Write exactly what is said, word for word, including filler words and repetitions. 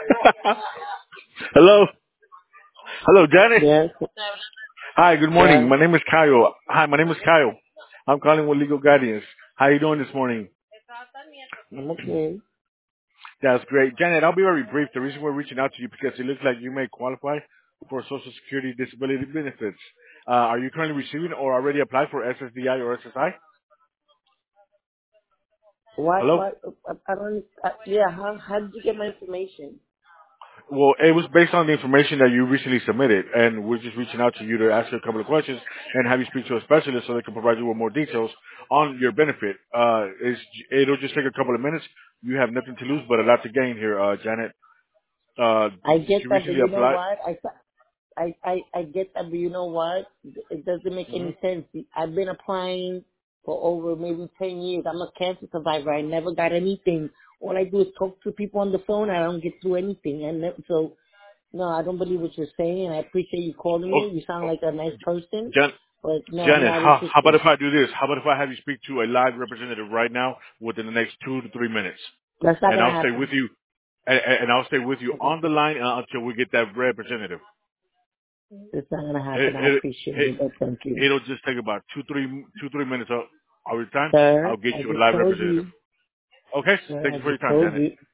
Hello. Hello, Janet. Yes, Hi, good morning. yes, My name is Kyle. Hi, my name is Kyle. I'm calling with Legal Guardians. How you doing this morning? I'm okay. That's great. Janet, I'll be very brief. The reason we're reaching out to you because it looks like you may qualify for Social Security disability benefits. Uh, are you currently receiving or already applied for S S D I or S S I? Why, Hello? why, I, I don't, I, yeah, how, how did you get my information? Well, it was based on the information that you recently submitted, and we're just reaching out to you to ask you a couple of questions and have you speak to a specialist so they can provide you with more details on your benefit. Uh, it's, it'll just take a couple of minutes. You have nothing to lose but a lot to gain here, uh, Janet. Uh, I did get you that, but recently you know apply? what? I, I, I, I get that, but you know what? It doesn't make Hmm. any sense. I've been applying for over maybe ten years. I'm a cancer survivor. I never got anything. All I do is talk to people on the phone. I don't get through anything. And ne- so, no, I don't believe what you're saying. I appreciate you calling Oh, me. You sound oh, like a nice person, Jan- but no, I'm Janet, not how, how about interested. if I do this? How about if I have you speak to a live representative right now within the next two to three minutes? That's not And gonna I'll stay with happen. you, and, and I'll stay with you Okay. on the line uh, until we get that representative. It's not gonna happen. I It, appreciate it, it, but thank you. It'll just take about two, three, two, three minutes of our time. Sir, I'll get I you a just live told representative. you. Okay? Sir, Thank I you for your just time, told Janet. you.